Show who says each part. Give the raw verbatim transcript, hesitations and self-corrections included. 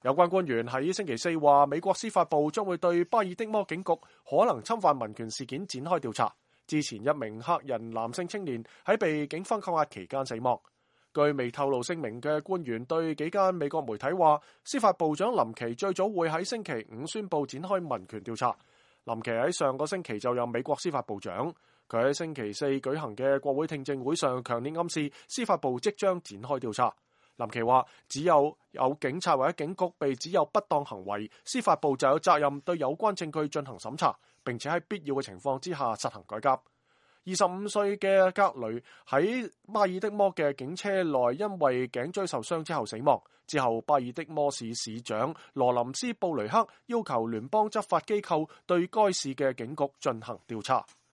Speaker 1: 有關官員喺星期四話，美國司法部將會對巴爾的摩警局可能侵犯民權事件展開調查。之前一名黑人男性青年喺被警方扣押期間死亡。據未透露姓名嘅官員對幾間美國媒體話，司法部長林奇最早會喺星期五宣布展開民權調查。林奇喺上個星期就任美國司法部長，佢喺星期四舉行嘅國會聽證會上強烈暗示司法部即將展開調查。林奇話，只有有警察或者警局被指有不當行為，司法部就有責任對有關證據進行審查，並且喺必要嘅情況之下實行改革。二十五歲嘅格雷喺巴爾的摩嘅警車內因為頸椎受傷之後死亡。之後，巴爾的摩市市長羅林斯布雷克要求聯邦執法機構對該市嘅警局進行調查。